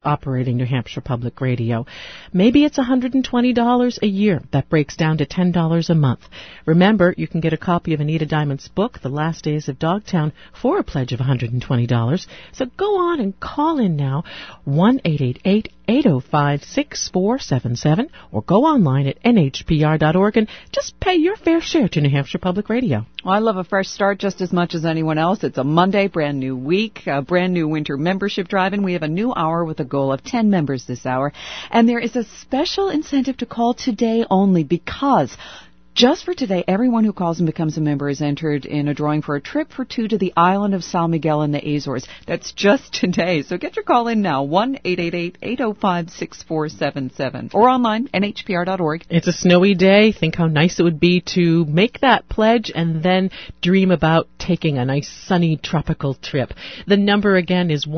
operating New Hampshire Public Radio. Maybe it's $120 a year. That breaks down to $10 a month. Remember, you can get a copy of Anita Diamond's book, The Last Days of Dogtown, for a pledge of $120. So go on and call in now, 1-888-805-6477, or go online at nhpr.org and just pay your fair share to New Hampshire Public Radio. Well, I love a fresh start just as much as anyone else. It's a Monday, brand new week, a brand new winter membership drive, and we have a new hour with a goal of 10 members this hour. And there is a special incentive to call today only, because just for today, everyone who calls and becomes a member is entered in a drawing for a trip for two to the island of San Miguel in the Azores. That's just today. So get your call in now, 1-888-805-6477, or online, nhpr.org. It's a snowy day. Think how nice it would be to make that pledge and then dream about taking a nice sunny tropical trip. The number again is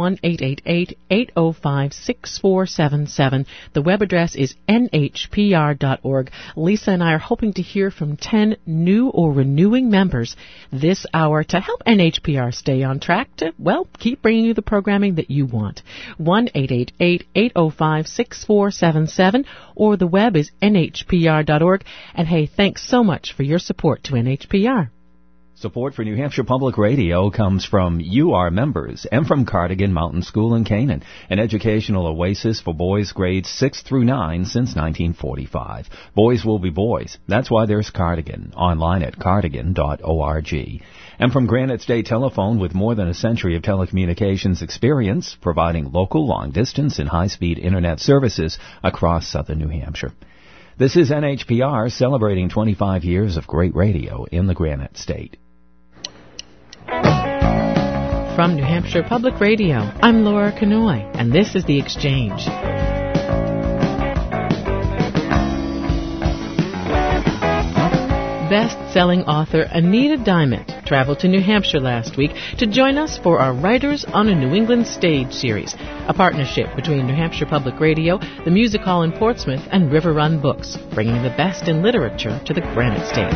1-888-805-6477. The web address is nhpr.org. Lisa and I are hoping to hear from 10 new or renewing members this hour to help NHPR stay on track to, well, keep bringing you the programming that you want. 1-888-805-6477, or the web is nhpr.org. And hey, thanks so much for your support to NHPR. Support for New Hampshire Public Radio comes from UR members and from Cardigan Mountain School in Canaan, an educational oasis for boys grades 6 through 9 since 1945. Boys will be boys. That's why there's Cardigan, online at cardigan.org. And from Granite State Telephone, with more than a century of telecommunications experience, providing local, long-distance, and high-speed Internet services across southern New Hampshire. This is NHPR celebrating 25 years of great radio in the Granite State. From New Hampshire Public Radio, I'm Laura Kanoy, and this is The Exchange. Best-selling author Anita Diamond traveled to New Hampshire last week to join us for our Writers on a New England Stage series, a partnership between New Hampshire Public Radio, the Music Hall in Portsmouth, and River Run Books, bringing the best in literature to the Granite State.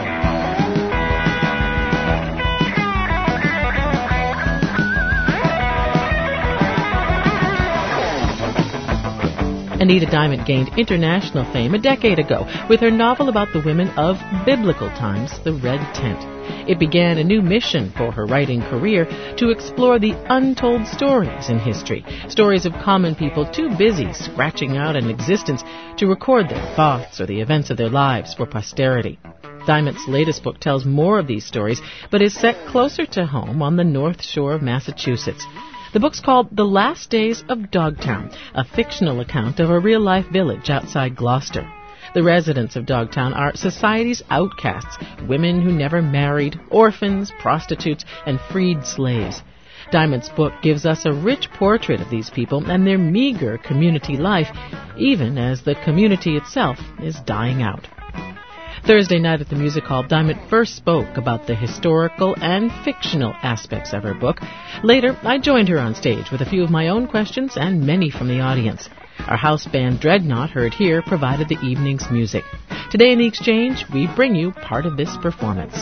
Anita Diamond gained international fame a decade ago with her novel about the women of biblical times, The Red Tent. It began a new mission for her writing career to explore the untold stories in history, stories of common people too busy scratching out an existence to record their thoughts or the events of their lives for posterity. Diamond's latest book tells more of these stories, but is set closer to home on the North Shore of Massachusetts. The book's called The Last Days of Dogtown, a fictional account of a real-life village outside Gloucester. The residents of Dogtown are society's outcasts, women who never married, orphans, prostitutes, and freed slaves. Diamond's book gives us a rich portrait of these people and their meager community life, even as the community itself is dying out. Thursday night at the Music Hall, Diamond first spoke about the historical and fictional aspects of her book. Later, I joined her on stage with a few of my own questions and many from the audience. Our house band Dreadnought, heard here, provided the evening's music. Today in The Exchange, we bring you part of this performance.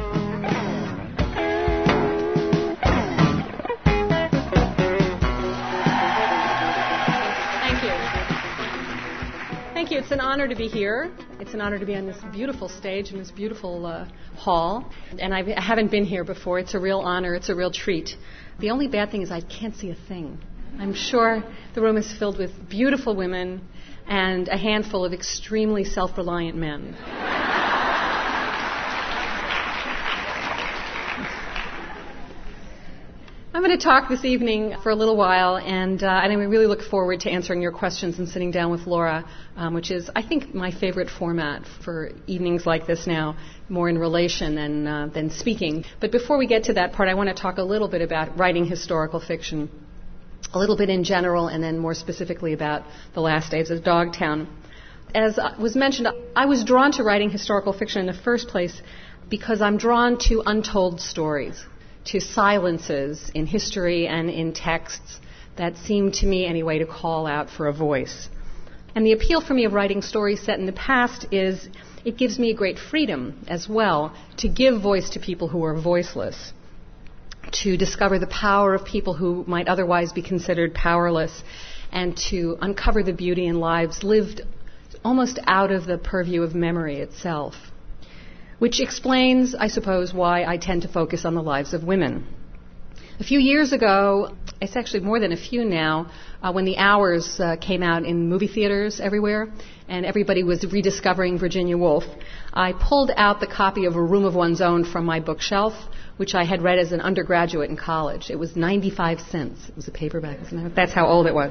Thank you. It's an honor to be here. It's an honor to be on this beautiful stage in this beautiful hall. And I haven't been here before. It's a real honor. It's a real treat. The only bad thing is I can't see a thing. I'm sure the room is filled with beautiful women and a handful of extremely self-reliant men. I'm going to talk this evening for a little while, and I really look forward to answering your questions and sitting down with Laura, which is, I think, my favorite format for evenings like this now, more in relation than speaking. But before we get to that part, I want to talk a little bit about writing historical fiction, a little bit in general, and then more specifically about The Last Days of Dogtown. As was mentioned, I was drawn to writing historical fiction in the first place because I'm drawn to untold stories, to silences in history and in texts that seem to me, anyway, to call out for a voice. And the appeal for me of writing stories set in the past is it gives me a great freedom as well to give voice to people who are voiceless, to discover the power of people who might otherwise be considered powerless, and to uncover the beauty in lives lived almost out of the purview of memory itself, which explains, I suppose, why I tend to focus on the lives of women. A few years ago, it's actually more than a few now, when The Hours came out in movie theaters everywhere, and everybody was rediscovering Virginia Woolf, I pulled out the copy of A Room of One's Own from my bookshelf, which I had read as an undergraduate in college. It was 95 cents. It was a paperback. That's how old it was.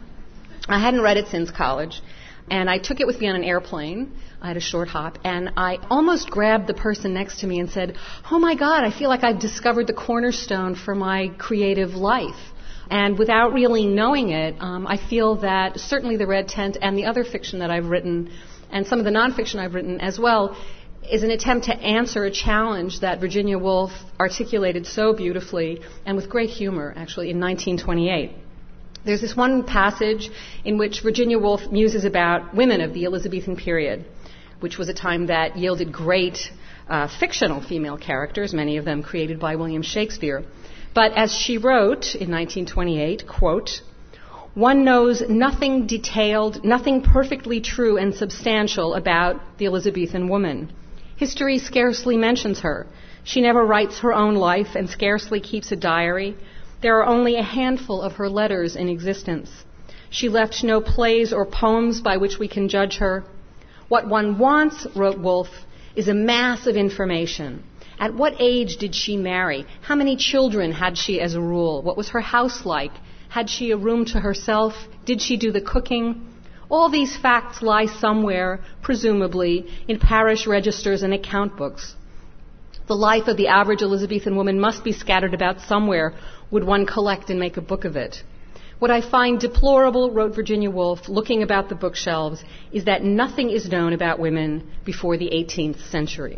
I hadn't read it since college, and I took it with me on an airplane. I had a short hop, and I almost grabbed the person next to me and said, "Oh my God, I feel like I've discovered the cornerstone for my creative life." And without really knowing it, I feel that certainly The Red Tent and the other fiction that I've written, and some of the nonfiction I've written as well, is an attempt to answer a challenge that Virginia Woolf articulated so beautifully and with great humor, actually, in 1928. There's this one passage in which Virginia Woolf muses about women of the Elizabethan period, which was a time that yielded great fictional female characters, many of them created by William Shakespeare. But as she wrote in 1928, quote, "One knows nothing detailed, nothing perfectly true and substantial about the Elizabethan woman. History scarcely mentions her. She never writes her own life and scarcely keeps a diary. There are only a handful of her letters in existence. She left no plays or poems by which we can judge her. What one wants," wrote Woolf, "is a mass of information. At what age did she marry? How many children had she as a rule? What was her house like? Had she a room to herself? Did she do the cooking? All these facts lie somewhere, presumably, in parish registers and account books. The life of the average Elizabethan woman must be scattered about somewhere, would one collect and make a book of it. What I find deplorable," wrote Virginia Woolf, looking about the bookshelves, "is that nothing is known about women before the 18th century."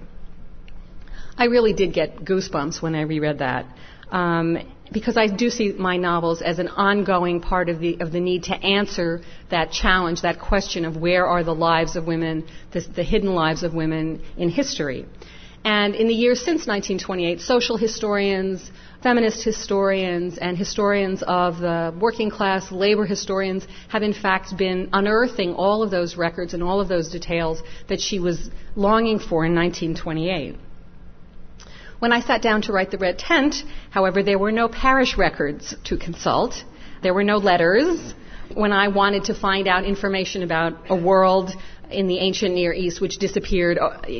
I really did get goosebumps when I reread that, because I do see my novels as an ongoing part of the need to answer that challenge, that question of where are the lives of women, the hidden lives of women in history. And in the years since 1928, social historians, feminist historians, and historians of the working class, labor historians, have in fact been unearthing all of those records and all of those details that she was longing for in 1928. When I sat down to write The Red Tent, however, there were no parish records to consult. There were no letters. When I wanted to find out information about a world in the ancient Near East which disappeared,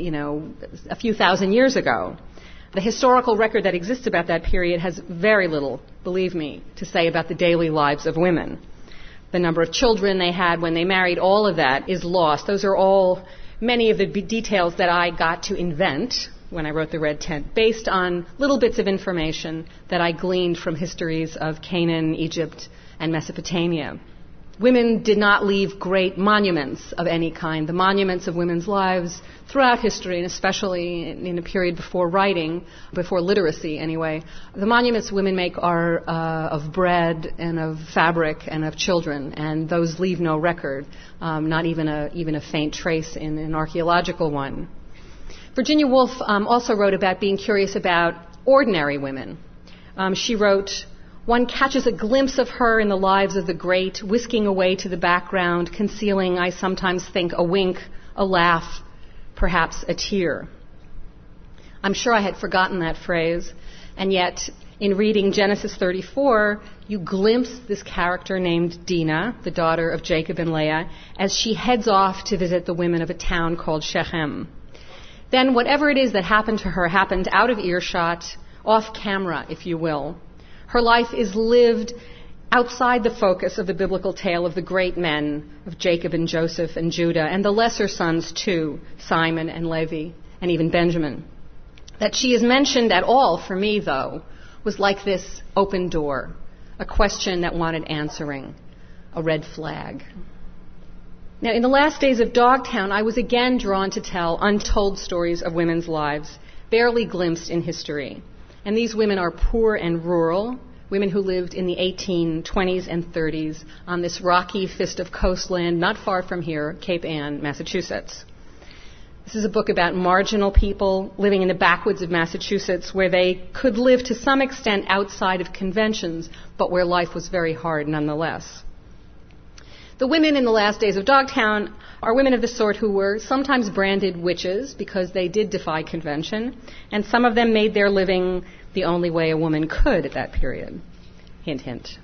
a few thousand years ago, the historical record that exists about that period has very little, believe me, to say about the daily lives of women. The number of children they had when they married, all of that is lost. Those are all many of the details that I got to invent when I wrote The Red Tent, based on little bits of information that I gleaned from histories of Canaan, Egypt, and Mesopotamia. Women did not leave great monuments of any kind. The monuments of women's lives throughout history, and especially in a period before writing, before literacy anyway, the monuments women make are of bread and of fabric and of children, and those leave no record, not even a faint trace in an archaeological one. Virginia Woolf also wrote about being curious about ordinary women. She wrote, "One catches a glimpse of her in the lives of the great, whisking away to the background, concealing, I sometimes think, a wink, a laugh, perhaps a tear." I'm sure I had forgotten that phrase, and yet in reading Genesis 34, you glimpse this character named Dinah, the daughter of Jacob and Leah, as she heads off to visit the women of a town called Shechem. Then whatever it is that happened to her happened out of earshot, off camera, if you will. Her life is lived outside the focus of the biblical tale of the great men of Jacob and Joseph and Judah, and the lesser sons too, Simon and Levi, and even Benjamin. That she is mentioned at all, for me though, was like this open door, a question that wanted answering, a red flag. Now, in the last days of Dogtown, I was again drawn to tell untold stories of women's lives, barely glimpsed in history. And these women are poor and rural, women who lived in the 1820s and 30s on this rocky fist of coastland not far from here, Cape Ann, Massachusetts. This is a book about marginal people living in the backwoods of Massachusetts, where they could live to some extent outside of conventions, but where life was very hard nonetheless. The women in the last days of Dogtown are women of the sort who were sometimes branded witches because they did defy convention, and some of them made their living the only way a woman could at that period. Hint, hint.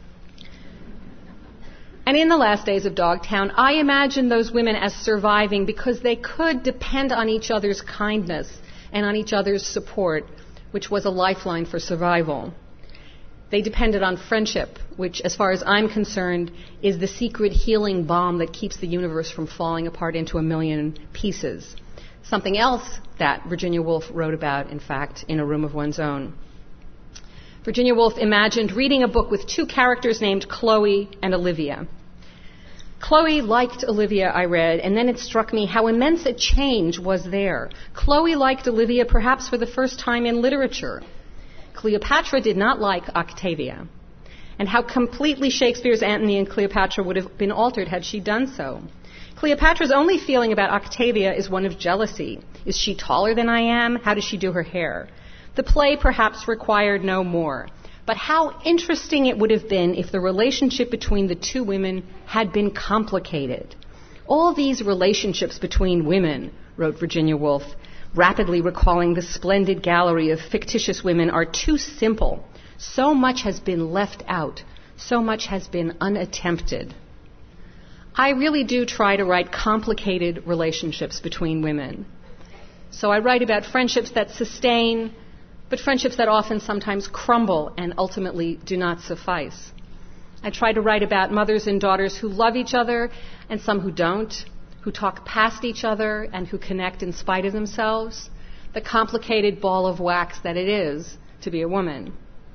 And in the last days of Dogtown, I imagine those women as surviving because they could depend on each other's kindness and on each other's support, which was a lifeline for survival. They depended on friendship, which, as far as I'm concerned, is the secret healing bomb that keeps the universe from falling apart into a million pieces. Something else that Virginia Woolf wrote about, in fact, in A Room of One's Own. Virginia Woolf imagined reading a book with two characters named Chloe and Olivia. Chloe liked Olivia, I read, and then it struck me how immense a change was there. Chloe liked Olivia perhaps for the first time in literature. Cleopatra did not like Octavia, and how completely Shakespeare's Antony and Cleopatra would have been altered had she done so. Cleopatra's only feeling about Octavia is one of jealousy. Is she taller than I am? How does she do her hair? The play perhaps required no more. But how interesting it would have been if the relationship between the two women had been complicated. All these relationships between women, wrote Virginia Woolf, rapidly recalling the splendid gallery of fictitious women, are too simple. So much has been left out. So much has been unattempted. I really do try to write complicated relationships between women. So I write about friendships that sustain, but friendships that often sometimes crumble and ultimately do not suffice. I try to write about mothers and daughters who love each other and some who don't, who talk past each other and who connect in spite of themselves, the complicated ball of wax that it is to be a woman.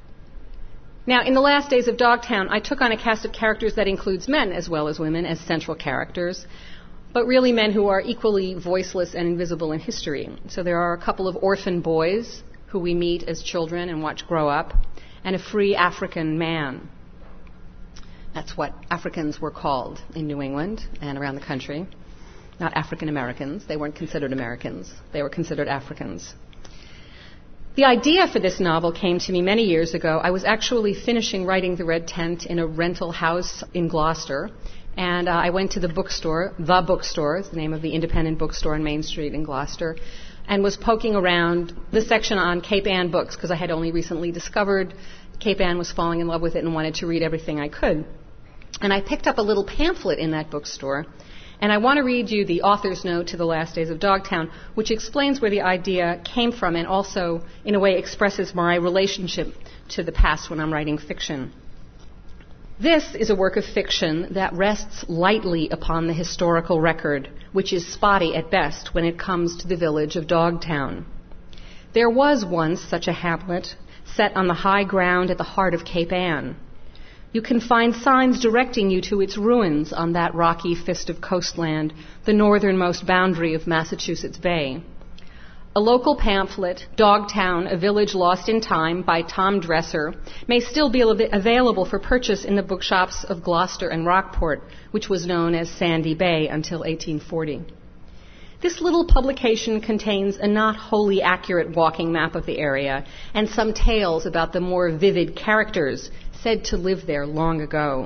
Now, in the last days of Dogtown, I took on a cast of characters that includes men as well as women as central characters, but really men who are equally voiceless and invisible in history. So there are a couple of orphan boys who we meet as children and watch grow up, and a free African man. That's what Africans were called in New England and around the country. Not African Americans. They weren't considered Americans. They were considered Africans. The idea for this novel came to me many years ago. I was actually finishing writing The Red Tent in a rental house in Gloucester, and I went to the bookstore. The Bookstore is the name of the independent bookstore on Main Street in Gloucester, and was poking around the section on Cape Ann books because I had only recently discovered Cape Ann, was falling in love with it, and wanted to read everything I could. And I picked up a little pamphlet in that bookstore, and I want to read you the author's note to The Last Days of Dogtown, which explains where the idea came from and also, in a way, expresses my relationship to the past when I'm writing fiction. This is a work of fiction that rests lightly upon the historical record, which is spotty at best when it comes to the village of Dogtown. There was once such a hamlet set on the high ground at the heart of Cape Ann. You can find signs directing you to its ruins on that rocky fist of coastland, the northernmost boundary of Massachusetts Bay. A local pamphlet, Dogtown, A Village Lost in Time, by Tom Dresser, may still be available for purchase in the bookshops of Gloucester and Rockport, which was known as Sandy Bay until 1840. This little publication contains a not wholly accurate walking map of the area and some tales about the more vivid characters said to live there long ago.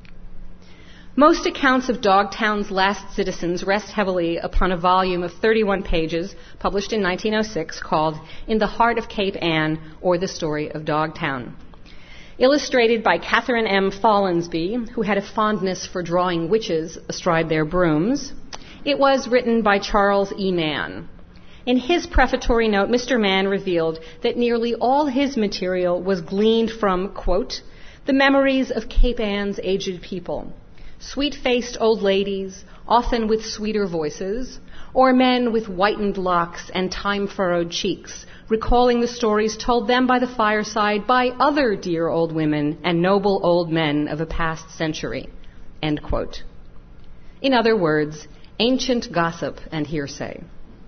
Most accounts of Dogtown's last citizens rest heavily upon a volume of 31 pages published in 1906 called In the Heart of Cape Ann, or The Story of Dogtown. Illustrated by Catherine M. Follansbee, who had a fondness for drawing witches astride their brooms, it was written by Charles E. Mann. In his prefatory note, Mr. Mann revealed that nearly all his material was gleaned from, quote, the memories of Cape Ann's aged people, sweet-faced old ladies, often with sweeter voices, or men with whitened locks and time-furrowed cheeks, recalling the stories told them by the fireside by other dear old women and noble old men of a past century, end quote. In other words, ancient gossip and hearsay.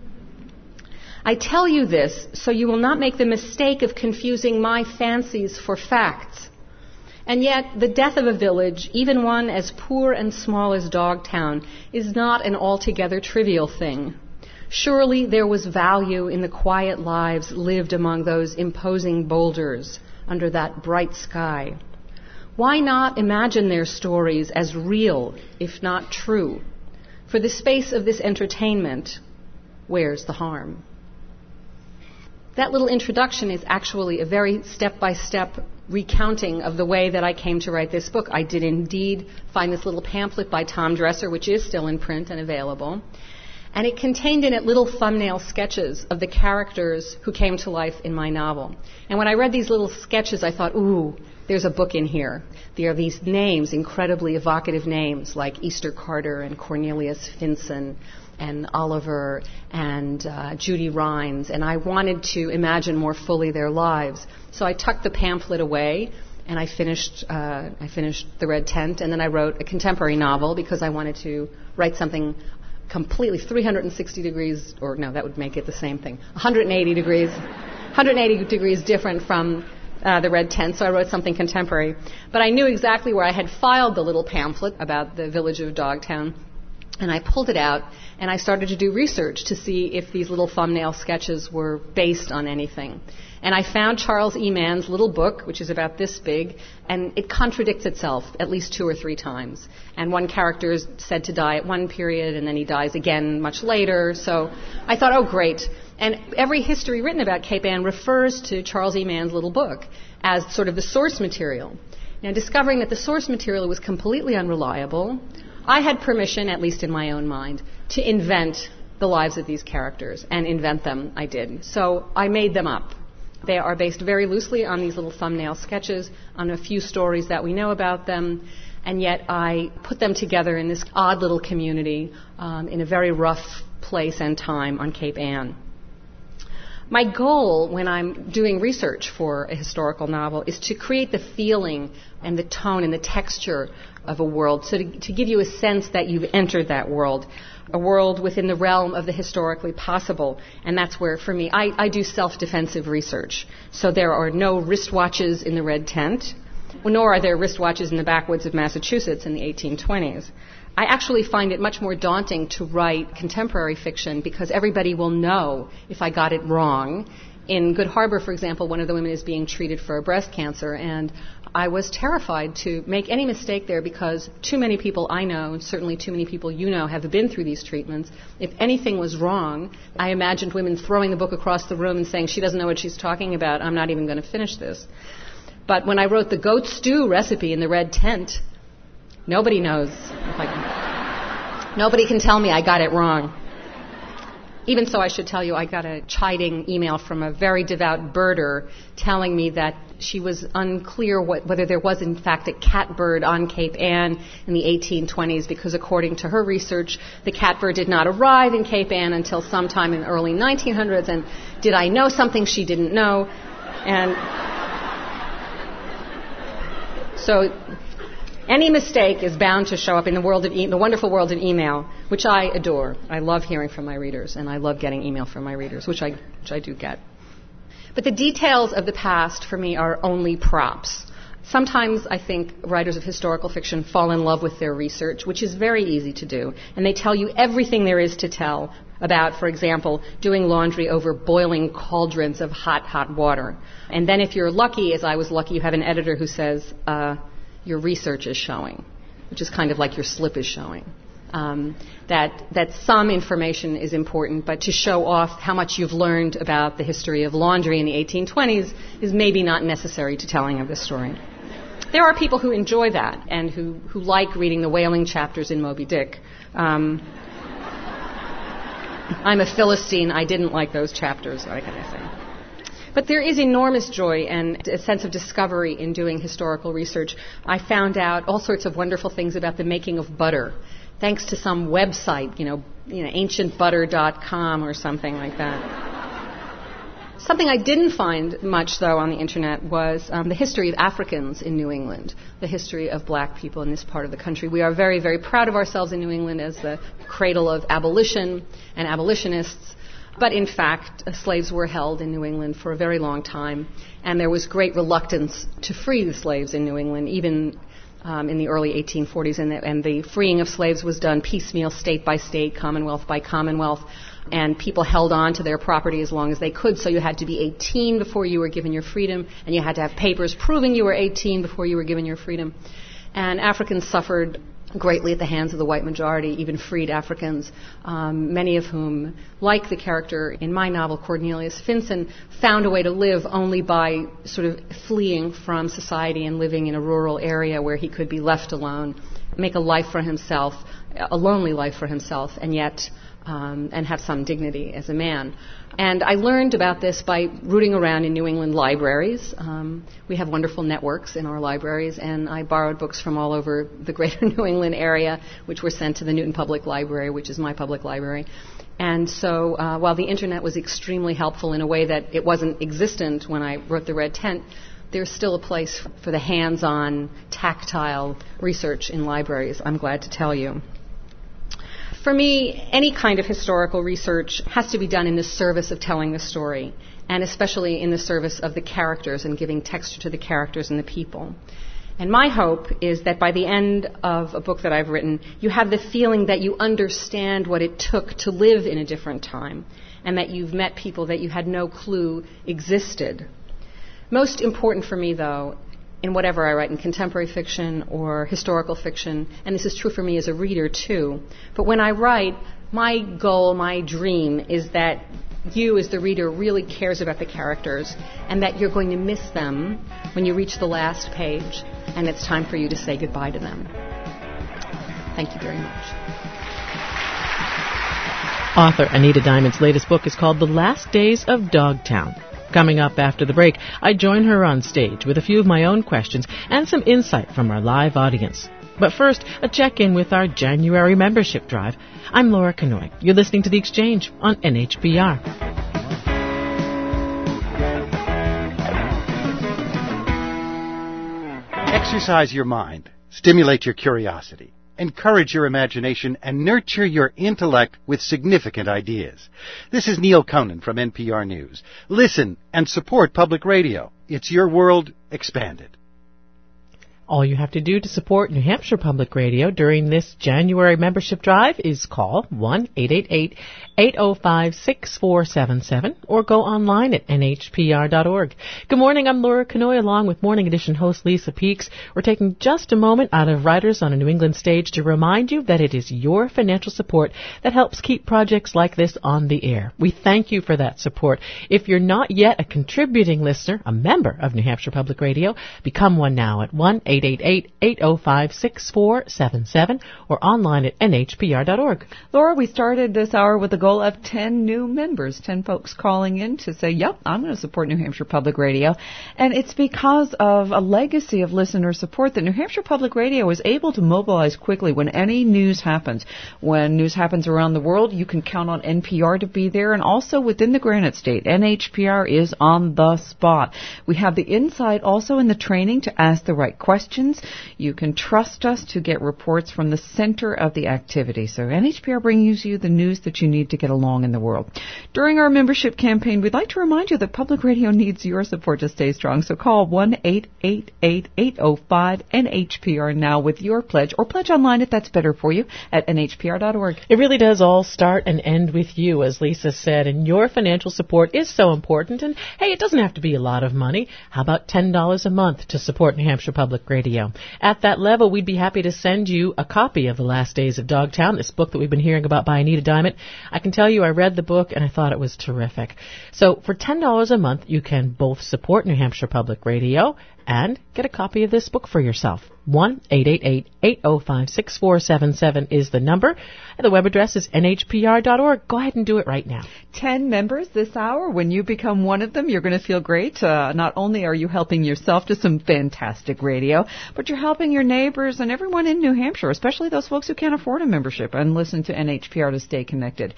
I tell you this so you will not make the mistake of confusing my fancies for facts. And yet, the death of a village, even one as poor and small as Dogtown, is not an altogether trivial thing. Surely there was value in the quiet lives lived among those imposing boulders under that bright sky. Why not imagine their stories as real, if not true? For the space of this entertainment, where's the harm? That little introduction is actually a very step-by-step recounting of the way that I came to write this book. I did indeed find this little pamphlet by Tom Dresser, which is still in print and available. And it contained in it little thumbnail sketches of the characters who came to life in my novel. And when I read these little sketches, I thought, ooh, there's a book in here. There are these names, incredibly evocative names, like Easter Carter and Cornelius Finson and Oliver and Judy Rhines. And I wanted to imagine more fully their lives. So I tucked the pamphlet away, and I finished The Red Tent, and then I wrote a contemporary novel because I wanted to write something completely 360 degrees, or no, that would make it the same thing, 180 degrees different from The Red Tent, so I wrote something contemporary. But I knew exactly where I had filed the little pamphlet about the village of Dogtown, and I pulled it out, and I started to do research to see if these little thumbnail sketches were based on anything. And I found Charles E. Mann's little book, which is about this big, and it contradicts itself at least 2 or 3 times. And one character is said to die at one period, and then he dies again much later. So I thought, oh, great. And every history written about Cape Ann refers to Charles E. Mann's little book as sort of the source material. Now, discovering that the source material was completely unreliable, I had permission, at least in my own mind, to invent the lives of these characters, and invent them I did. So I made them up. They are based very loosely on these little thumbnail sketches, on a few stories that we know about them, and yet I put them together in this odd little community in a very rough place and time on Cape Ann. My goal when I'm doing research for a historical novel is to create the feeling and the tone and the texture of a world, so to give you a sense that you've entered that world, a world within the realm of the historically possible. And that's where, for me, I do self-defensive research. So there are no wristwatches in The Red Tent, nor are there wristwatches in the backwoods of Massachusetts in the 1820s. I actually find it much more daunting to write contemporary fiction because everybody will know if I got it wrong. In Good Harbor, for example, one of the women is being treated for breast cancer, and I was terrified to make any mistake there because too many people I know, and certainly too many people you know, have been through these treatments. If anything was wrong, I imagined women throwing the book across the room and saying, she doesn't know what she's talking about, I'm not even going to finish this. But when I wrote the goat stew recipe in The Red Tent, nobody knows. Nobody can tell me I got it wrong. Even so, I should tell you, I got a chiding email from a very devout birder telling me that she was unclear whether there was, in fact, a catbird on Cape Ann in the 1820s, because according to her research, the catbird did not arrive in Cape Ann until sometime in the early 1900s. And did I know something she didn't know? And so any mistake is bound to show up in the world of the wonderful world of email, which I adore. I love hearing from my readers, and I love getting email from my readers, which I do get. But the details of the past, for me, are only props. Sometimes I think writers of historical fiction fall in love with their research, which is very easy to do, and they tell you everything there is to tell about, for example, doing laundry over boiling cauldrons of hot, hot water. And then if you're lucky, as I was lucky, you have an editor who says, your research is showing, which is kind of like your slip is showing. That some information is important, but to show off how much you've learned about the history of laundry in the 1820s is maybe not necessary to telling of the story. There are people who enjoy that and who like reading the whaling chapters in Moby Dick. I'm a Philistine. I didn't like those chapters, what can I say? But there is enormous joy and a sense of discovery in doing historical research. I found out all sorts of wonderful things about the making of butter, thanks to some website, ancientbutter.com or something like that. Something I didn't find much, though, on the Internet was the history of Africans in New England, the history of black people in this part of the country. We are very, very proud of ourselves in New England as the cradle of abolition and abolitionists. But in fact, slaves were held in New England for a very long time, and there was great reluctance to free the slaves in New England, even in the early 1840s, and the freeing of slaves was done piecemeal, state by state, commonwealth by commonwealth, and people held on to their property as long as they could. So you had to be 18 before you were given your freedom, and you had to have papers proving you were 18 before you were given your freedom. And Africans suffered greatly at the hands of the white majority, even freed Africans, many of whom, like the character in my novel, Cornelius Finson, found a way to live only by sort of fleeing from society and living in a rural area where he could be left alone, make a life for himself, a lonely life for himself, and yet and have some dignity as a man. And I learned about this by rooting around in New England libraries. We have wonderful networks in our libraries, and I borrowed books from all over the greater New England area, which were sent to the Newton Public Library, which is my public library. And so while the Internet was extremely helpful in a way that it wasn't existent when I wrote The Red Tent, there's still a place for the hands-on, tactile research in libraries, I'm glad to tell you. For me, any kind of historical research has to be done in the service of telling the story, and especially in the service of the characters and giving texture to the characters and the people. And my hope is that by the end of a book that I've written, you have the feeling that you understand what it took to live in a different time, and that you've met people that you had no clue existed. Most important for me, though, in whatever I write, in contemporary fiction or historical fiction, and this is true for me as a reader too, but when I write, my goal, my dream is that you as the reader really cares about the characters and that you're going to miss them when you reach the last page and it's time for you to say goodbye to them. Thank you very much. Author Anita Diamond's latest book is called The Last Days of Dogtown. Coming up after the break, I join her on stage with a few of my own questions and some insight from our live audience. But first, a check-in with our January membership drive. I'm Laura Kanoy. You're listening to The Exchange on NHPR. Exercise your mind, stimulate your curiosity, encourage your imagination, and nurture your intellect with significant ideas. This is Neil Conan from NPR News. Listen and support public radio. It's your world expanded. All you have to do to support New Hampshire Public Radio during this January membership drive is call 1-888-805-6477 or go online at nhpr.org. Good morning, I'm Laura Kanoy along with Morning Edition host Lisa Peaks. We're taking just a moment out of Writers on a New England Stage to remind you that it is your financial support that helps keep projects like this on the air. We thank you for that support. If you're not yet a contributing listener, a member of New Hampshire Public Radio, become one now at 1-888-805-6477 or online at nhpr.org. Laura, we started this hour with a goal of 10 new members, 10 folks calling in to say, yep, I'm going to support New Hampshire Public Radio. And it's because of a legacy of listener support that New Hampshire Public Radio is able to mobilize quickly when any news happens. When news happens around the world, you can count on NPR to be there. And also within the Granite State, NHPR is on the spot. We have the insight also in the training to ask the right questions. You can trust us to get reports from the center of the activity. So NHPR brings you the news that you need to get along in the world. During our membership campaign, we'd like to remind you that public radio needs your support to stay strong. So call 1-888-805-NHPR now with your pledge, or pledge online if that's better for you at nhpr.org. It really does all start and end with you, as Lisa said, and your financial support is so important. And hey, it doesn't have to be a lot of money. How about $10 a month to support New Hampshire Public Radio? At that level, we'd be happy to send you a copy of The Last Days of Dogtown, this book that we've been hearing about by Anita Diamond. I can tell you I read the book and I thought it was terrific. So for $10 a month, you can both support New Hampshire Public Radio and get a copy of this book for yourself. 1-888-805-6477 is the number, and the web address is nhpr.org. Go ahead and do it right now. 10 members this hour. When you become one of them, you're going to feel great. Not only are you helping yourself to some fantastic radio, but you're helping your neighbors and everyone in New Hampshire, especially those folks who can't afford a membership and listen to NHPR to stay connected.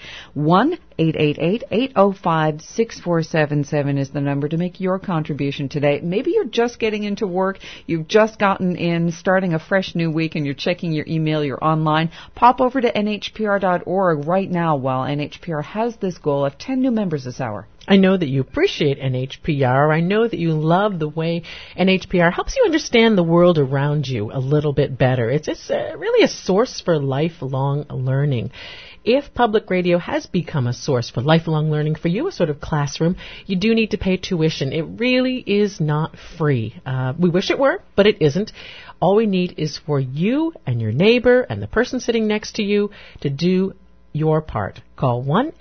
1-888-805-6477 is the number to make your contribution today. Maybe you're just getting into work, you've just gotten in, starting a fresh new week, and you're checking your email, you're online. Pop over to nhpr.org right now while NHPR has this goal of 10 new members this hour. I know that you appreciate NHPR. I know that you love the way NHPR helps you understand the world around you a little bit better. It's really a source for lifelong learning. If public radio has become a source for lifelong learning for you, a sort of classroom, you do need to pay tuition. It really is not free. We wish it were, but it isn't. All we need is for you and your neighbor and the person sitting next to you to do your part. Call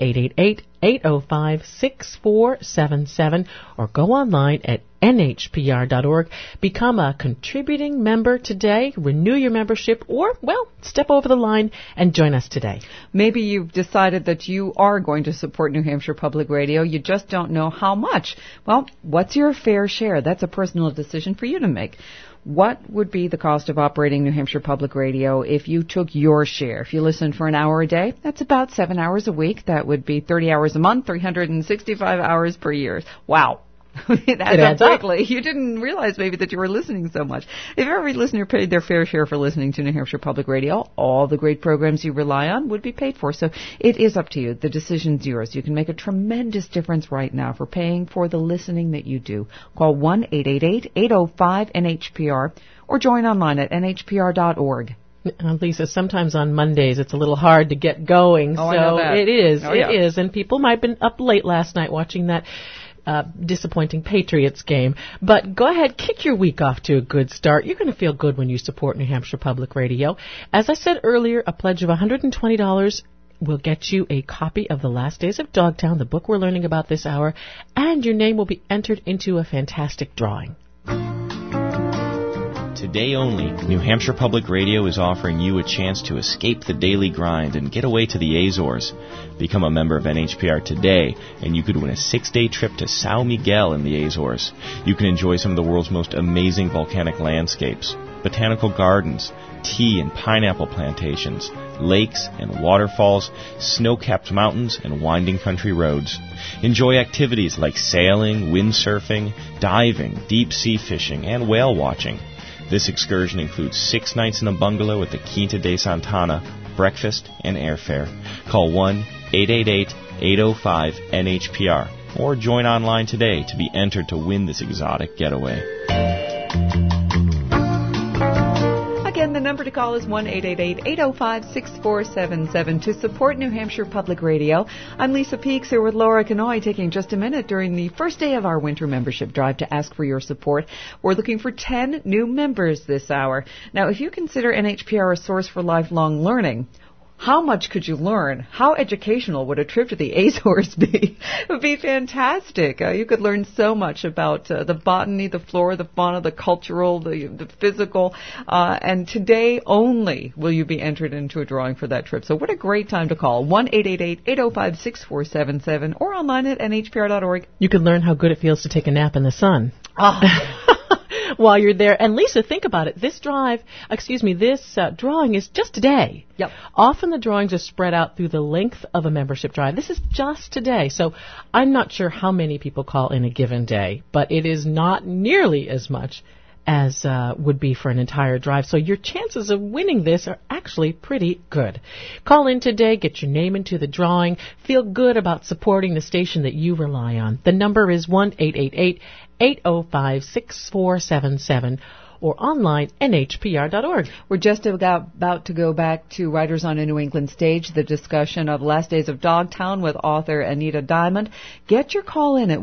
1-888-805-6477 or go online at nhpr.org. Become a contributing member today, renew your membership, or, well, step over the line and join us today. Maybe you've decided that you are going to support New Hampshire Public Radio. You just don't know how much. Well, what's your fair share? That's a personal decision for you to make. What would be the cost of operating New Hampshire Public Radio if you took your share? If you listened for an hour a day, that's about 7 hours a week. That would be 30 hours a month, 365 hours per year. Wow. It adds up quickly. You didn't realize maybe that you were listening so much. If every listener paid their fair share for listening to New Hampshire Public Radio, all the great programs you rely on would be paid for. So it is up to you. The decision's yours. You can make a tremendous difference right now for paying for the listening that you do. Call 1-888-805-NHPR or join online at nhpr.org. Lisa, sometimes on Mondays it's a little hard to get going. Oh, so I know that. It is. Oh, yeah. It is. And people might have been up late last night watching that disappointing Patriots game. But go ahead, kick your week off to a good start. You're going to feel good when you support New Hampshire Public Radio. As I said earlier, a pledge of $120 will get you a copy of The Last Days of Dogtown, the book we're learning about this hour, and your name will be entered into a fantastic drawing. Today only, New Hampshire Public Radio is offering you a chance to escape the daily grind and get away to the Azores. Become a member of NHPR today, and you could win a 6-day trip to São Miguel in the Azores. You can enjoy some of the world's most amazing volcanic landscapes, botanical gardens, tea and pineapple plantations, lakes and waterfalls, snow-capped mountains, and winding country roads. Enjoy activities like sailing, windsurfing, diving, deep-sea fishing, and whale watching. This excursion includes 6 nights in a bungalow at the Quinta de Santana, breakfast, and airfare. Call 1-888-805-NHPR or join online today to be entered to win this exotic getaway. Again, the number to call is 1-888-805-6477 to support New Hampshire Public Radio. I'm Lisa Peeks here with Laura Canoy, taking just a minute during the first day of our winter membership drive to ask for your support. We're looking for 10 new members this hour. Now, if you consider NHPR a source for lifelong learning, how much could you learn? How educational would a trip to the Azores be? It would be fantastic. You could learn so much about the botany, the flora, the fauna, the cultural, the physical. And today only will you be entered into a drawing for that trip. So what a great time to call. 1-888-805-6477 or online at nhpr.org. You can learn how good it feels to take a nap in the sun. Oh. While you're there. And Lisa, think about it. This drawing is just today. Yep. Often the drawings are spread out through the length of a membership drive. This is just today. So I'm not sure how many people call in a given day, but it is not nearly as much as would be for an entire drive. So your chances of winning this are actually pretty good. Call in today, get your name into the drawing, feel good about supporting the station that you rely on. The number is 1-888-805-6477 or online, nhpr.org. We're just about to go back to Writers on a New England Stage, the discussion of Last Days of Dogtown with author Anita Diamond. Get your call in at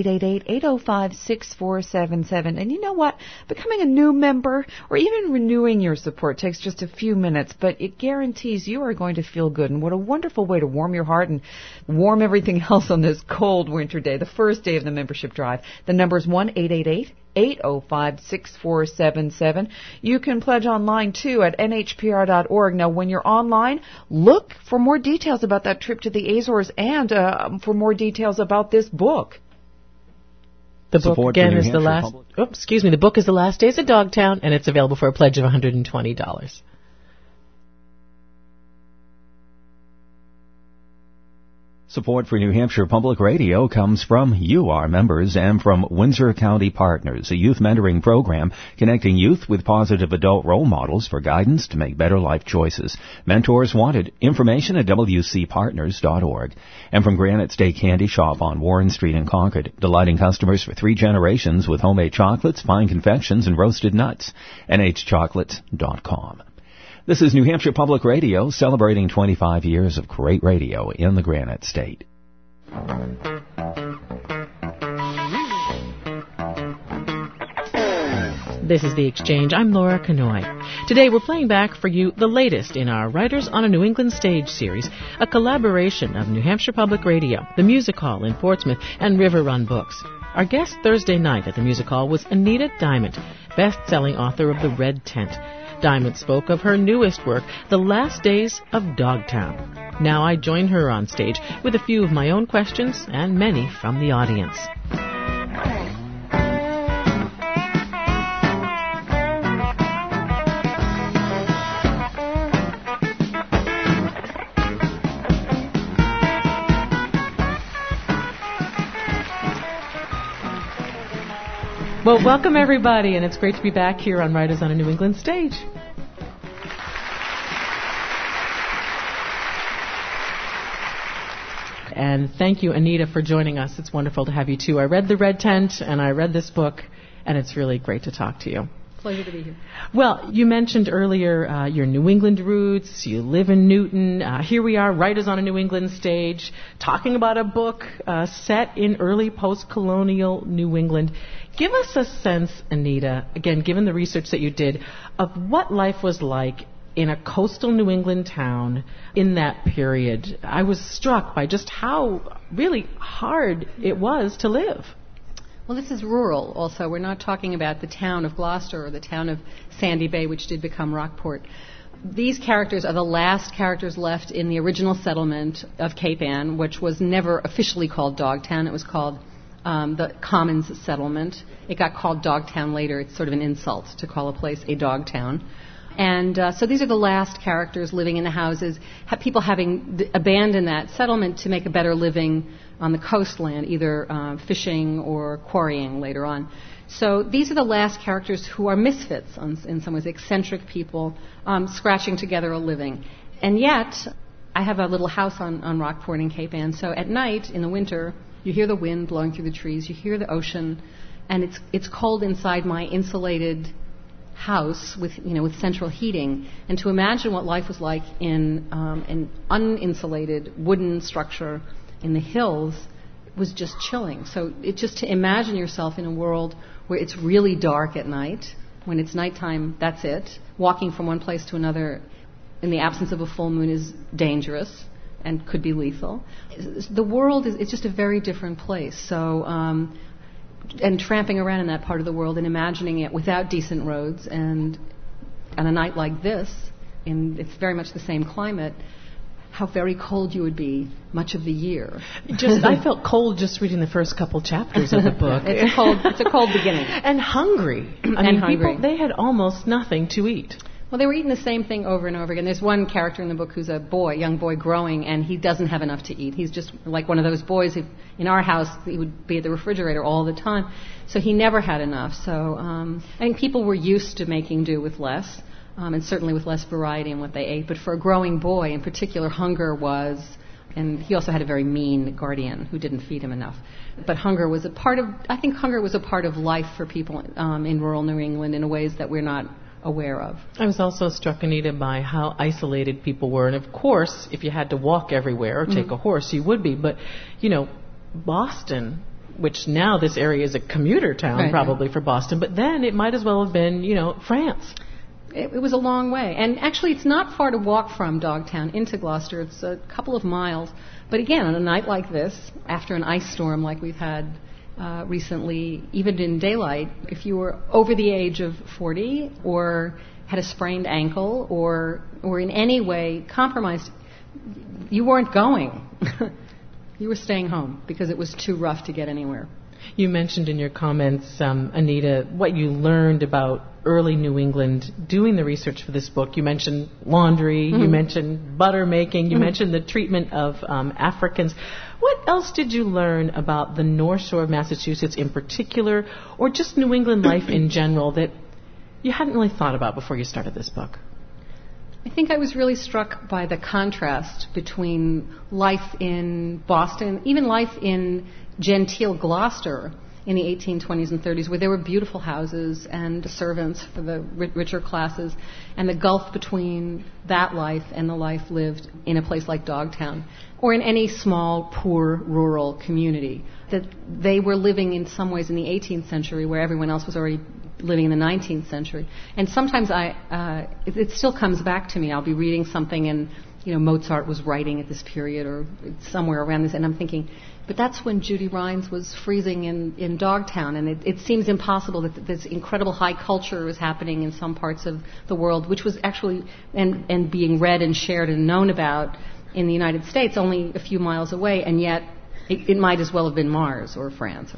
1-888-805-6477. And you know what? Becoming a new member or even renewing your support takes just a few minutes, but it guarantees you are going to feel good. And what a wonderful way to warm your heart and warm everything else on this cold winter day, the first day of the membership drive. The number is 1-888-805-6477. You can pledge online, too, at nhpr.org. Now, when you're online, look for more details about that trip to the Azores and for more details about this book. The book, again, is the last... The book is The Last Days of Dogtown, and it's available for a pledge of $120. Support for New Hampshire Public Radio comes from UR members and from Windsor County Partners, a youth mentoring program connecting youth with positive adult role models for guidance to make better life choices. Mentors wanted. Information at wcpartners.org. And from Granite State Candy Shop on Warren Street in Concord, delighting customers for 3 generations with homemade chocolates, fine confections, and roasted nuts. nhchocolates.com. This is New Hampshire Public Radio, celebrating 25 years of great radio in the Granite State. This is The Exchange. I'm Laura Kanoy. Today we're playing back for you the latest in our Writers on a New England Stage series, a collaboration of New Hampshire Public Radio, the Music Hall in Portsmouth, and River Run Books. Our guest Thursday night at the Music Hall was Anita Diamond, best-selling author of The Red Tent. Diamond spoke of her newest work, The Last Days of Dogtown. Now I join her on stage with a few of my own questions and many from the audience. Well, welcome everybody, and it's great to be back here on Writers on a New England Stage. And thank you, Anita, for joining us. It's wonderful to have you, too. I read The Red Tent, and I read this book, and it's really great to talk to you. Pleasure to be here. Well, you mentioned earlier your New England roots. You live in Newton. Here we are, Writers on a New England Stage, talking about a book set in early post-colonial New England. Give us a sense, Anita, again, given the research that you did, of what life was like in a coastal New England town in that period. I was struck by just how really hard it was to live. Well, this is rural also. We're not talking about the town of Gloucester or the town of Sandy Bay, which did become Rockport. These characters are the last characters left in the original settlement of Cape Ann, which was never officially called Dogtown. It was called the Commons Settlement. It got called Dogtown later. It's sort of an insult to call a place a dogtown. And so these are the last characters living in the houses, people having abandoned that settlement to make a better living on the coastland, either fishing or quarrying later on. So these are the last characters who are misfits, in some ways, eccentric people scratching together a living. And yet, I have a little house on Rockport in Cape Ann, so at night, in the winter, you hear the wind blowing through the trees, you hear the ocean, and it's cold inside my insulated house with central heating. And to imagine what life was like in an uninsulated wooden structure in the hills was just chilling. So just to imagine yourself in a world where it's really dark at night, when it's nighttime, that's it. Walking from one place to another in the absence of a full moon is dangerous and could be lethal. The world is just a very different place. So, and tramping around in that part of the world and imagining it without decent roads, and on a night like this, it's very much the same climate, how very cold you would be much of the year. I felt cold just reading the first couple chapters of the book. It's a cold beginning. And hungry. I mean, hungry. People, they had almost nothing to eat. Well, they were eating the same thing over and over again. There's one character in the book who's a young boy growing, and he doesn't have enough to eat. He's just like one of those boys who, in our house, he would be at the refrigerator all the time. So he never had enough. So I think people were used to making do with less, and certainly with less variety in what they ate. But for a growing boy, in particular, hunger was, and he also had a very mean guardian who didn't feed him enough. But hunger was a part of life for people in rural New England in ways that we're not aware of. I was also struck, Anita, by how isolated people were. And of course, if you had to walk everywhere or take a horse, you would be. But, Boston, which now this area is a commuter town probably for Boston, but then it might as well have been, France. It was a long way. And actually, it's not far to walk from Dogtown into Gloucester. It's a couple of miles. But again, on a night like this, after an ice storm like we've had recently, even in daylight, if you were over the age of 40 or had a sprained ankle or in any way compromised, you weren't going. You were staying home because it was too rough to get anywhere. You mentioned in your comments, Anita, what you learned about early New England doing the research for this book. You mentioned laundry, you mentioned butter making, you mentioned the treatment of Africans. What else did you learn about the North Shore of Massachusetts in particular, or just New England life in general, that you hadn't really thought about before you started this book? I think I was really struck by the contrast between life in Boston, even life in genteel Gloucester in the 1820s and 30s, where there were beautiful houses and servants for the richer classes, and the gulf between that life and the life lived in a place like Dogtown, or in any small, poor, rural community. That they were living in some ways in the 18th century, where everyone else was already living in the 19th century. And sometimes it still comes back to me. I'll be reading something and, Mozart was writing at this period or somewhere around this, and I'm thinking, but that's when Judy Rhines was freezing in Dogtown, and it seems impossible that this incredible high culture was happening in some parts of the world, which was actually, and being read and shared and known about in the United States only a few miles away, and yet it might as well have been Mars or France.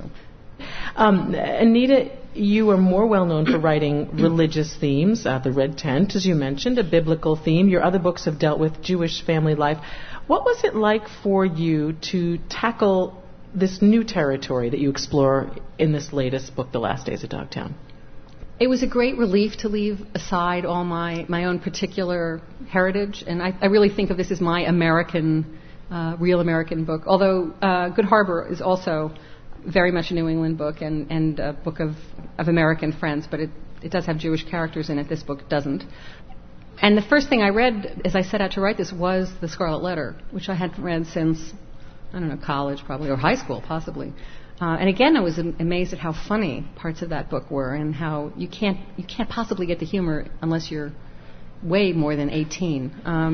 Anita, you are more well known for writing religious themes, The Red Tent, as you mentioned, a biblical theme. Your other books have dealt with Jewish family life. What was it like for you to tackle this new territory that you explore in this latest book, The Last Days of Dogtown? It was a great relief to leave aside all my own particular heritage, and I really think of this as my American, real American book, although Good Harbor is also very much a New England book and a book of American friends, but it does have Jewish characters in it. This book doesn't. And the first thing I read as I set out to write this was The Scarlet Letter, which I hadn't read since, college probably, or high school possibly. And again, I was amazed at how funny parts of that book were, and how you can't possibly get the humor unless you're way more than 18.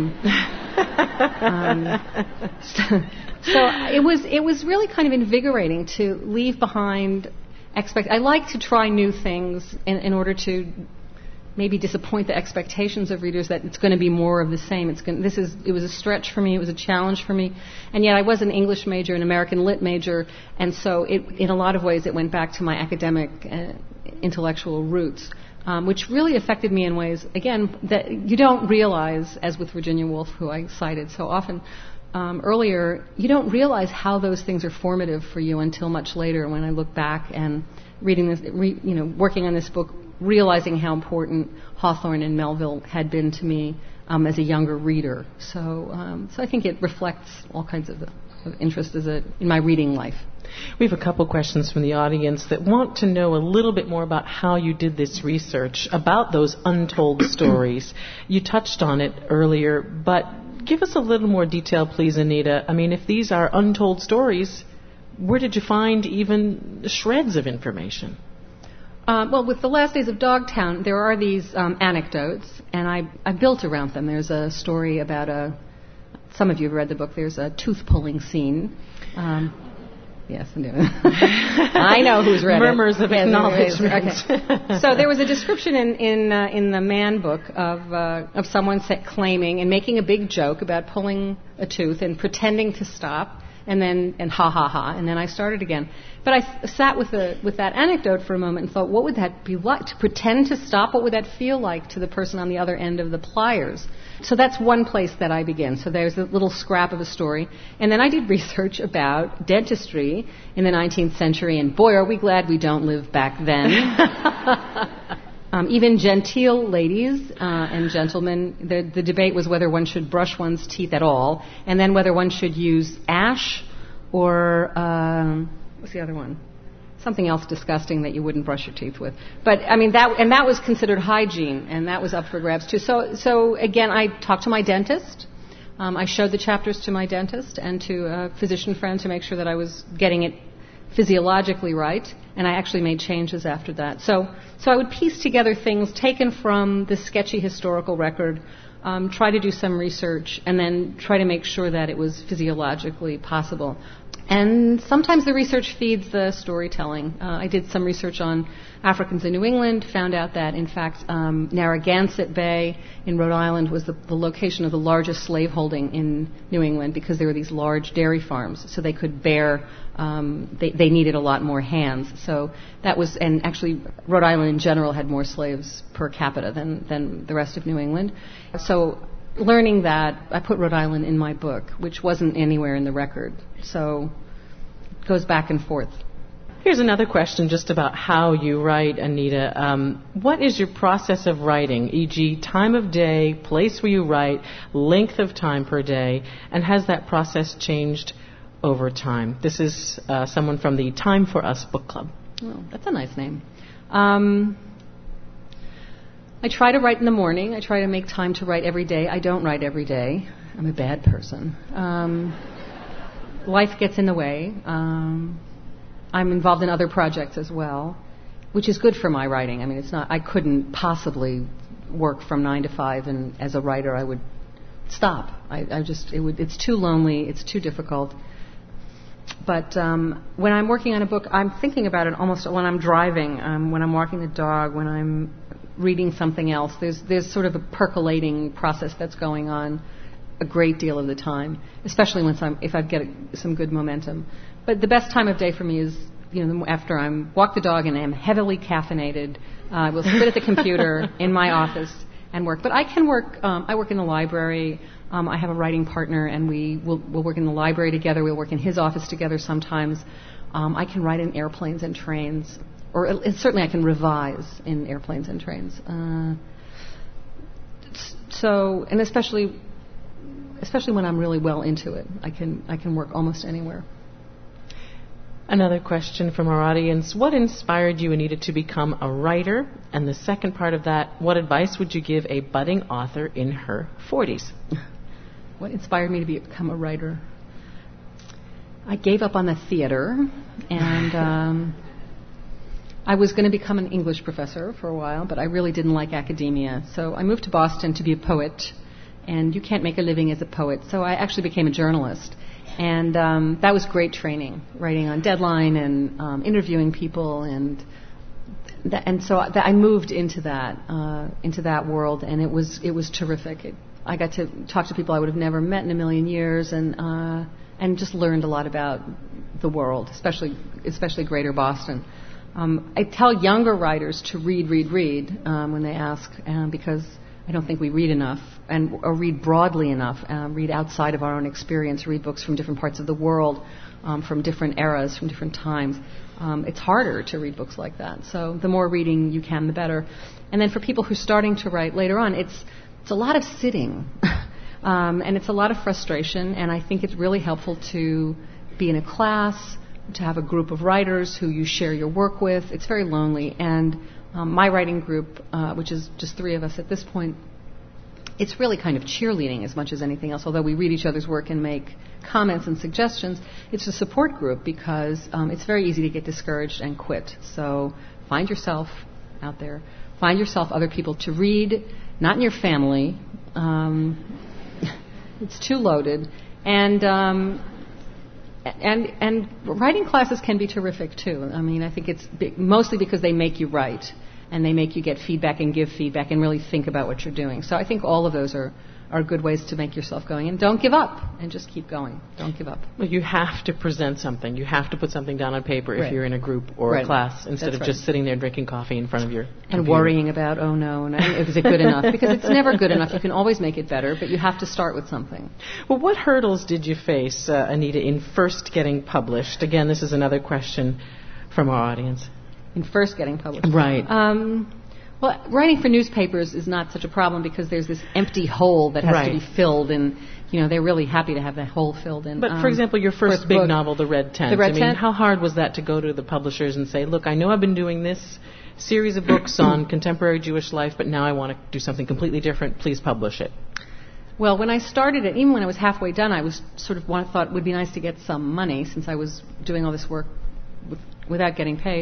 So it was really kind of invigorating to leave behind I like to try new things in order to maybe disappoint the expectations of readers that it's going to be more of the same. It was a stretch for me. It was a challenge for me. And yet I was an English major, an American Lit major, and so in a lot of ways it went back to my academic intellectual roots, which really affected me in ways, again, that you don't realize, as with Virginia Woolf, who I cited so often earlier, you don't realize how those things are formative for you until much later, when I look back and reading this, working on this book, realizing how important Hawthorne and Melville had been to me as a younger reader. So I think it reflects all kinds of interest in my reading life. We have a couple questions from the audience that want to know a little bit more about how you did this research, about those untold stories. You touched on it earlier, but give us a little more detail, please, Anita. I mean, if these are untold stories, where did you find even shreds of information? Well, with The Last Days of Dogtown, there are these anecdotes, and I built around them. There's a story about some of you have read the book, there's a tooth-pulling scene. Yes, I know who's read Murmurs it. of acknowledgement. Okay. So there was a description in the Man book of someone claiming and making a big joke about pulling a tooth and pretending to stop, and ha ha ha, and then I started again. But I sat with that anecdote for a moment and thought, what would that be like? To pretend to stop, what would that feel like to the person on the other end of the pliers? So that's one place that I begin. So there's a little scrap of a story. And then I did research about dentistry in the 19th century, and boy, are we glad we don't live back then. Even genteel ladies and gentlemen, the debate was whether one should brush one's teeth at all, and then whether one should use ash or, what's the other one? Something else disgusting that you wouldn't brush your teeth with. But, I mean, that was considered hygiene, and that was up for grabs, too. So again, I talked to my dentist. I showed the chapters to my dentist and to a physician friend to make sure that I was getting it physiologically right, and I actually made changes after that. So I would piece together things taken from the sketchy historical record, try to do some research, and then try to make sure that it was physiologically possible. And sometimes the research feeds the storytelling. I did some research on Africans in New England, found out that, in fact, Narragansett Bay in Rhode Island was the location of the largest slaveholding in New England because there were these large dairy farms, so they could bear, they needed a lot more hands. So that was, and actually Rhode Island in general had more slaves per capita than the rest of New England. So learning that, I put Rhode Island in my book, which wasn't anywhere in the record. So it goes back and forth. Here's another question just about how you write, Anita. What is your process of writing, e.g. time of day, place where you write, length of time per day, and has that process changed over time? This is someone from the Time for Us book club. Oh, that's a nice name. I try to write in the morning. I try to make time to write every day. I don't write every day. I'm a bad person. Life gets in the way. I'm involved in other projects as well, which is good for my writing. I mean, it's not. I couldn't possibly work from 9 to 5, and as a writer, I would stop. It's too lonely. It's too difficult. But when I'm working on a book, I'm thinking about it almost when I'm driving, when I'm walking the dog, when I'm reading something else. There's sort of a percolating process that's going on a great deal of the time, especially if I get some good momentum. But the best time of day for me is, after I walk the dog and I'm heavily caffeinated. I will sit at the computer in my office and work. But I can work. I work in the library. I have a writing partner, and we'll work in the library together. We'll work in his office together sometimes. I can write in airplanes and trains. Or certainly I can revise in airplanes and trains. So, and especially when I'm really well into it, I can work almost anywhere. Another question from our audience: what inspired you, Anita, to become a writer? And the second part of that: what advice would you give a budding author in her 40s? What inspired me to become a writer? I gave up on the theater, and I was going to become an English professor for a while, but I really didn't like academia. So I moved to Boston to be a poet, and you can't make a living as a poet. So I actually became a journalist. And that was great training, writing on deadline and interviewing people. And so I moved into that world, and it was terrific. I got to talk to people I would have never met in a million years, and just learned a lot about the world, especially Greater Boston. I tell younger writers to read when they ask, because I don't think we read enough, or read broadly enough, read outside of our own experience, read books from different parts of the world, from different eras, from different times. It's harder to read books like that. So the more reading you can, the better. And then for people who are starting to write later on, it's a lot of sitting, and it's a lot of frustration, and I think it's really helpful to be in a class, to have a group of writers who you share your work with. It's very lonely. And my writing group, which is just 3 of us at this point, it's really kind of cheerleading as much as anything else. Although we read each other's work and make comments and suggestions, it's a support group because it's very easy to get discouraged and quit. So find yourself out there. Find yourself other people to read, not in your family. It's too loaded. And writing classes can be terrific too. I mean, I think it's mostly because they make you write, and they make you get feedback and give feedback and really think about what you're doing. So I think all of those are good ways to make yourself going. And don't give up, and just keep going. Don't give up. Well, you have to present something. You have to put something down on paper if you're in a group or a class, instead of just sitting there drinking coffee in front of your computer. And worrying about, oh no, is it good enough? Because it's never good enough. You can always make it better, but you have to start with something. Well, what hurdles did you face, Anita, in first getting published? Again, this is another question from our audience. In first getting published. Right. Well, writing for newspapers is not such a problem because there's this empty hole that has to be filled, and they're really happy to have that hole filled in. But for example, your first big novel, The Red Tent. The Red Tent. How hard was that to go to the publishers and say, look, I know I've been doing this series of books on contemporary Jewish life, but now I want to do something completely different. Please publish it. Well, when I started it, even when I was halfway done, I was thought it would be nice to get some money since I was doing all this work without getting paid.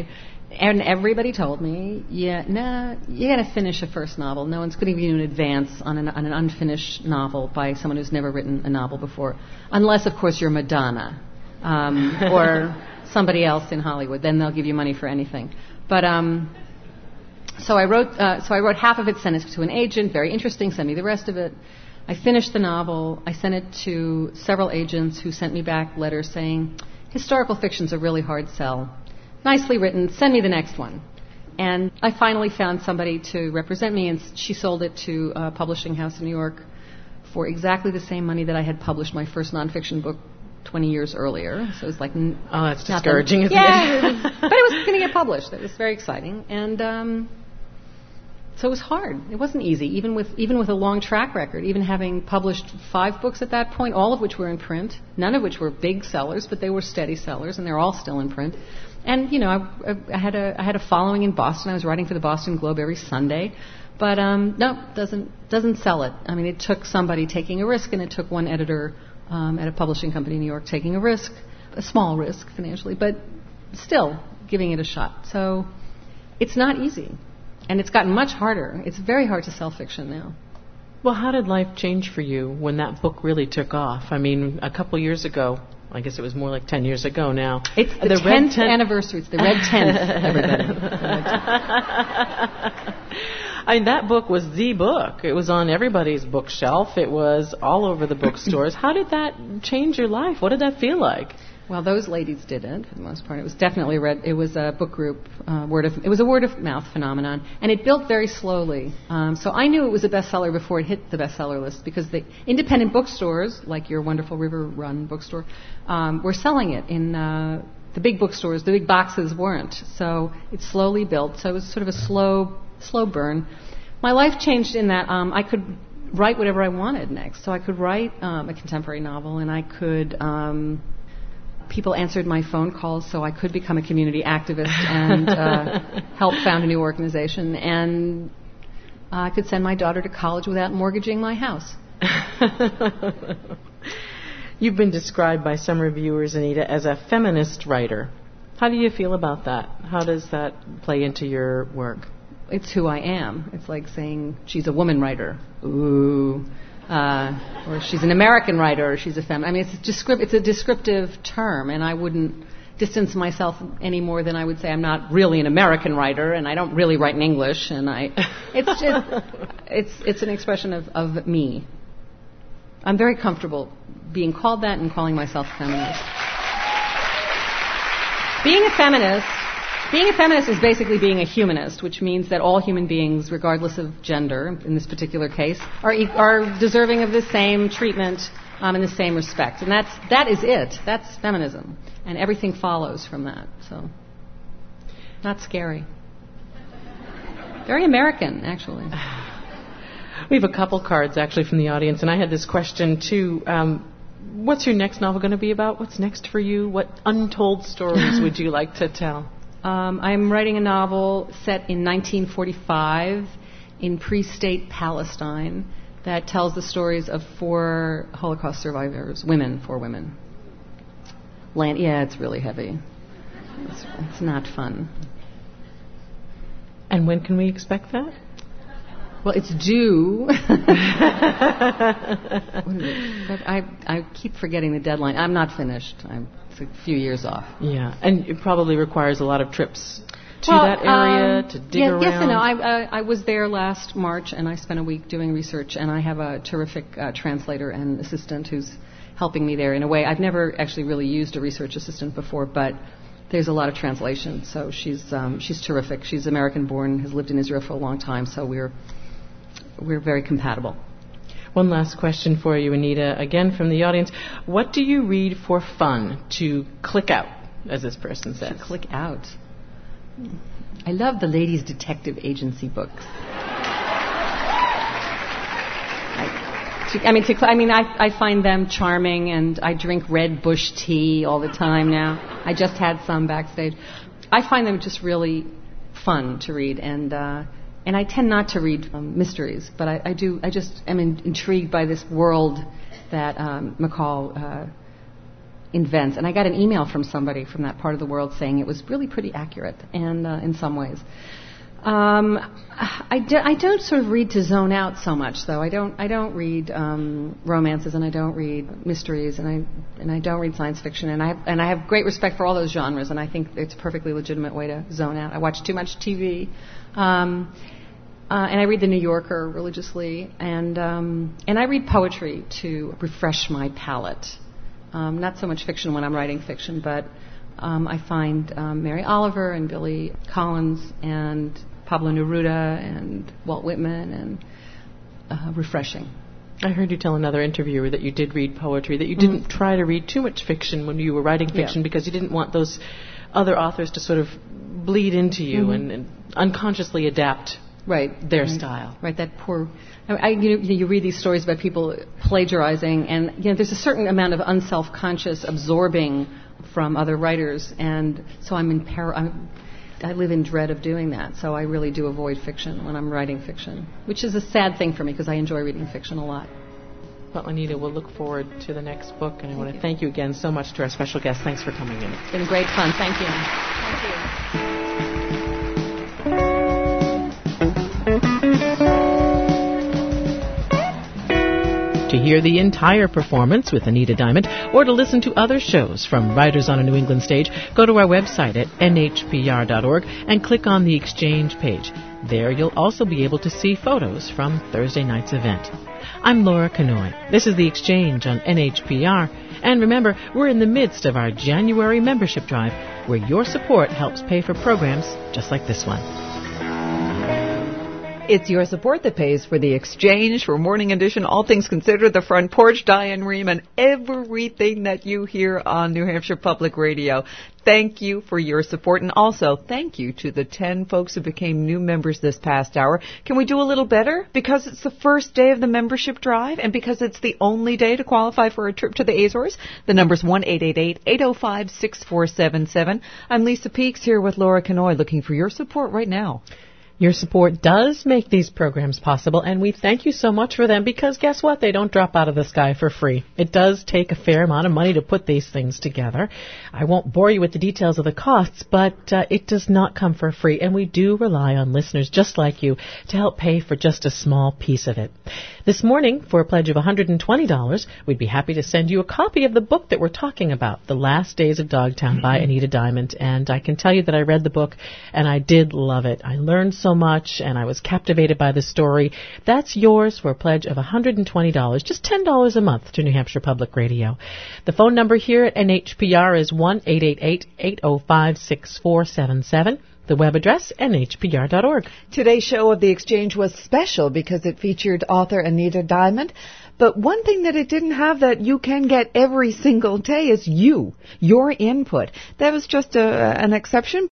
And everybody told me, you got to finish a first novel. No one's going to give you an advance on an unfinished novel by someone who's never written a novel before, unless, of course, you're Madonna or somebody else in Hollywood. Then they'll give you money for anything. But so I wrote half of it, sent it to an agent. Very interesting. Sent me the rest of it. I finished the novel. I sent it to several agents who sent me back letters saying, historical fiction's a really hard sell. Nicely written, send me the next one. And I finally found somebody to represent me, and she sold it to a publishing house in New York for exactly the same money that I had published my first nonfiction book 20 years earlier. So it was like, oh, that's discouraging, isn't it? Yeah, but it was going to get published. It was very exciting. And so it was hard. It wasn't easy, even with a long track record, even having published 5 books at that point, all of which were in print, none of which were big sellers, but they were steady sellers, and they're all still in print. And, you know, I had a following in Boston. I was writing for the Boston Globe every Sunday. But, no, doesn't sell it. I mean, it took somebody taking a risk, and it took one editor at a publishing company in New York taking a risk, a small risk financially, but still giving it a shot. So it's not easy. And it's gotten much harder. It's very hard to sell fiction now. Well, how did life change for you when that book really took off? I mean, a couple years ago, I guess it was more like 10 years ago now. It's the 10th anniversary. It's the Red 10th, everybody. I mean, that book was the book. It was on everybody's bookshelf. It was all over the bookstores. How did that change your life? What did that feel like? Well, those ladies didn't, for the most part. It was definitely it was a book group, it was a word of mouth phenomenon, and it built very slowly. So I knew it was a bestseller before it hit the bestseller list, because the independent bookstores, like your wonderful River Run bookstore, were selling it in the big bookstores. The big boxes weren't. So it slowly built. So it was sort of a slow burn. My life changed in that I could write whatever I wanted next. So I could write a contemporary novel, and I could. People answered my phone calls, so I could become a community activist and help found a new organization. And I could send my daughter to college without mortgaging my house. You've been described by some reviewers, Anita, as a feminist writer. How do you feel about that? How does that play into your work? It's who I am. It's like saying she's a woman writer. Ooh. Or she's an American writer, or she's a feminist. I mean, it's a descriptive term, and I wouldn't distance myself any more than I would say I'm not really an American writer, and I don't really write in English, and it's an expression of me. I'm very comfortable being called that and calling myself a feminist. Being a feminist is basically being a humanist, which means that all human beings, regardless of gender, in this particular case, are deserving of the same treatment and the same respect. And that is it. That's feminism. And everything follows from that. So, not scary. Very American, actually. We have a couple cards, actually, from the audience, and I had this question, too. What's your next novel going to be about? What's next for you? What untold stories would you like to tell? I'm writing a novel set in 1945 in pre-state Palestine that tells the stories of 4 Holocaust survivors, 4 women. Yeah, it's really heavy. It's not fun. And when can we expect that? Well, it's due. I keep forgetting the deadline. I'm not finished. It's a few years off. Yeah, and it probably requires a lot of trips to that area to dig around. Yes and no. I was there last March, and I spent a week doing research, and I have a terrific translator and assistant who's helping me there in a way. I've never actually really used a research assistant before, but there's a lot of translation. So she's terrific. She's American-born, has lived in Israel for a long time, so we're very compatible. One last question for you, Anita, again from the audience. What do you read for fun, to click out, as this person says? To click out. I love the ladies' detective agency books. I find them charming, and I drink Red Bush tea all the time now. I just had some backstage. I find them just really fun to read, and I tend not to read mysteries, but I just am intrigued by this world that McCall invents. And I got an email from somebody from that part of the world saying it was really pretty accurate, and in some ways. I don't sort of read to zone out so much, though. I don't read romances, and I don't read mysteries, and I don't read science fiction, and I have great respect for all those genres, and I think it's a perfectly legitimate way to zone out. I watch too much TV, and I read The New Yorker religiously, and I read poetry to refresh my palate. Not so much fiction when I'm writing fiction, but I find Mary Oliver and Billy Collins and Pablo Neruda and Walt Whitman and refreshing. I heard you tell another interviewer that you did read poetry, that you didn't try to read too much fiction when you were writing fiction because you didn't want those other authors to sort of bleed into you and unconsciously adapt their style. Right, that poor... you read these stories about people plagiarizing, and there's a certain amount of unself-conscious absorbing from other writers, and so I live in dread of doing that, so I really do avoid fiction when I'm writing fiction, which is a sad thing for me because I enjoy reading fiction a lot. Well, Anita, we'll look forward to the next book, and I want to thank you again so much to our special guest. Thanks for coming in. It's been great fun. Thank you. Thank you. To hear the entire performance with Anita Diamond, or to listen to other shows from Writers on a New England Stage, go to our website at nhpr.org and click on the Exchange page. There you'll also be able to see photos from Thursday night's event. I'm Laura Kanoy. This is The Exchange on NHPR. And remember, we're in the midst of our January membership drive, where your support helps pay for programs just like this one. It's your support that pays for The Exchange, for Morning Edition, All Things Considered, The Front Porch, Diane Rehm, and everything that you hear on New Hampshire Public Radio. Thank you for your support, and also thank you to the 10 folks who became new members this past hour. Can we do a little better? Because it's the first day of the membership drive, and because it's the only day to qualify for a trip to the Azores, the number's 1-888-805-6477. I'm Lisa Peeks here with Laura Kanoy, looking for your support right now. Your support does make these programs possible, and we thank you so much for them because guess what? They don't drop out of the sky for free. It does take a fair amount of money to put these things together. I won't bore you with the details of the costs, but it does not come for free, and we do rely on listeners just like you to help pay for just a small piece of it. This morning, for a pledge of $120, we'd be happy to send you a copy of the book that we're talking about, The Last Days of Dogtown by Anita Diamond, and I can tell you that I read the book, and I did love it. I learned so much, and I was captivated by the story. That's yours for a pledge of $120, just $10 a month to New Hampshire Public Radio. The phone number here at NHPR is 1-888-805-6477. The web address, nhpr.org. Today's show of The Exchange was special because it featured author Anita Diamond. But one thing that it didn't have that you can get every single day is your input. That was just an exception.